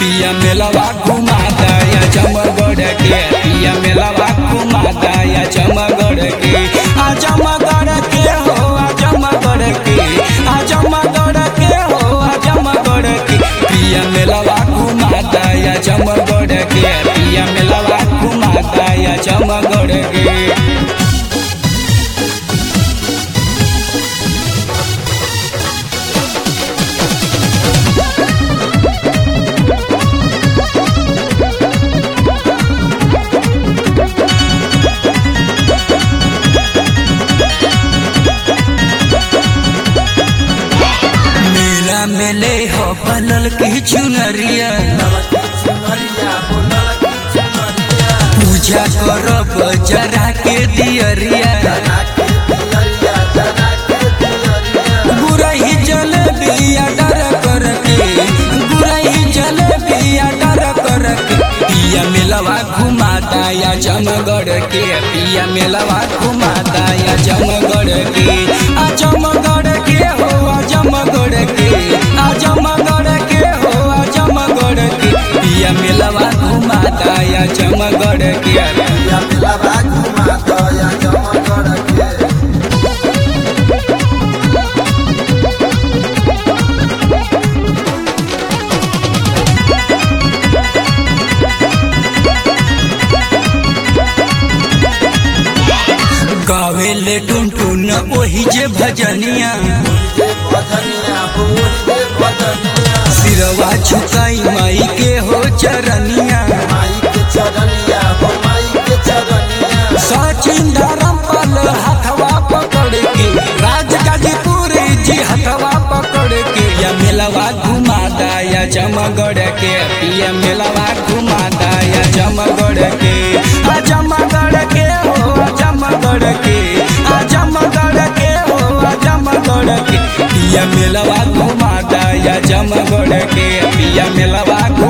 पिया मेलवा घुमाता या जमगढ़ के पिया मेलवा घुमाता या जमगढ़ के आ जमगढ़ के हो आ जमगढ़ के आ जमगढ़ के हो आ जमगढ़ के पिया मेलवा घुमाता या जमगढ़ के पिया मेलवा घुमाता या जमगढ़ के। मेले हो पलल की चुनरिया पूजा करब जरा के दियरिया गुरही जलेबिया डर करके गुरही जलेबिया डर करके पिया मेलवा घुमाता या जमगढ़ के पिया मेलवा घुमाता या जमगढ़ के आ जमगढ़ के हो आ जमगढ़ के आ जमगढ़ के हो आ जमगढ़ के पिया मेलवा घुमाता या जमगढ़ के पिया मेलवा घुमाता या जमगढ़ के। गावेले टुनटुन ओही जे भजनिया सिरवा झुकाई माई के हो चरनिया सचिन धर्मपाल हथवा पकड़ के राजगाजीपुर जी हथवा पकड़ के या मेलवा घुमाता या जमगढ़ के पिया मेलवा घुमाता या जमगढ़ के आ जमगढ़ के हो आ जमगढ़ के आ जमगढ़ के हो आ जमगढ़ के पिया मेलवा घुमाता या जमगढ़ के पिया मेलवा